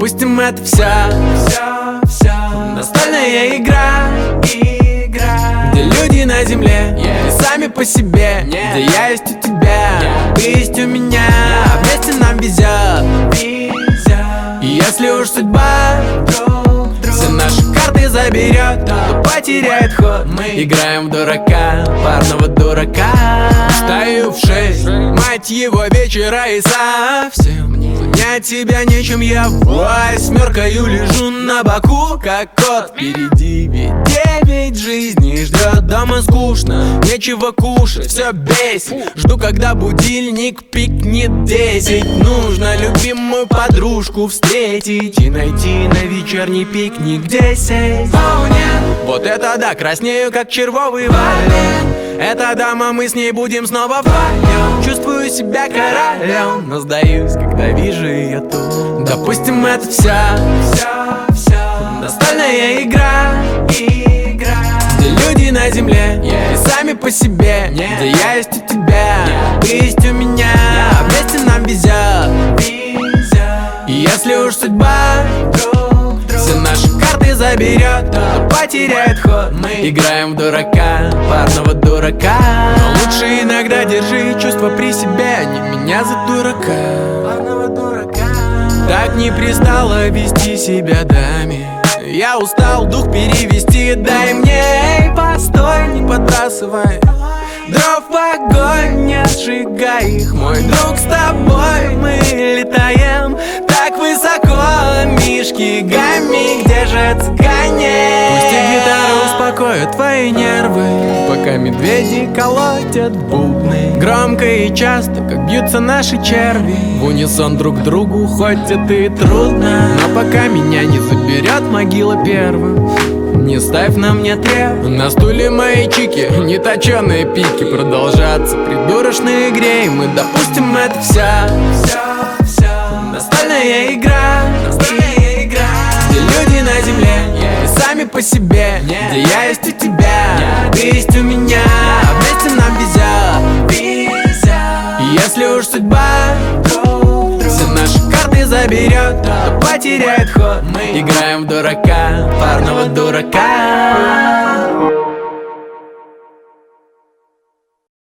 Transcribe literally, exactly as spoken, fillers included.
Допустим, это вся, вся, вся настольная игра, игра, где люди на земле, yeah. И сами по себе, yeah. Где я есть у тебя, yeah. Ты есть у меня, yeah. Вместе нам везет, везет. И если уж судьба друг, друг, все наши карты заберет, то потеряет ход. Мы играем в дурака, парного дурака. Встаю в шесть, мать его, вечера и совсем занять тебя нечем, я восьмеркою лежу на боку, как кот впереди. Ведь девять жизней ждет, дома скучно, нечего кушать, все бесит. Жду, когда будильник пикнет десять. Нужно любимую подружку встретить и найти на вечерний пикник десять. О, нет. Вот это да, краснею, как червовый валет. Это дама, мы с ней будем снова вдвоем. Чувствую себя королем, но сдаюсь, когда вижу ее тут. Допустим, это вся, вся, вся настольная игра, игра, где люди на земле, yeah. И сами по себе, yeah. Где я есть у тебя, yeah. Ты есть у меня, yeah. Вместе нам везет, везет. И если уж судьба друг, друг, все наши карты заберет, то потеряет ход. Мы играем в дурака, парного дурака. Но лучше иногда держи чувства при себе, а не меня за дурака, парного дурака. Так не пристало вести себя даме. Я устал дух перевести, дай мне. Эй, постой, не подбрасывай дров в огонь, не сжигай их, мой друг, с тобой мы летаем так высоко. Мишки, гамми, где же цыгане? Пусть и гитара успокоит твои нервы, пока медведи колотят бубны. Громко и часто, как бьются наши черви, в унисон друг другу, хоть это и трудно. Но пока меня не заберет могила первым, не ставь на мне треп. На стуле мои чики, неточеные пики, продолжаться придурочной игре. И мы допустим, это вся, вся, вся настольная игра, настольная игра, где люди на земле, yeah. И сами по себе, yeah. Где я есть у тебя, yeah. Ты есть у меня, yeah. Вместе нам везет, везет. И если уж судьба друг, друг, все наши карты заберет, то потеряет ход. Мы играем в дурака, парного дурака.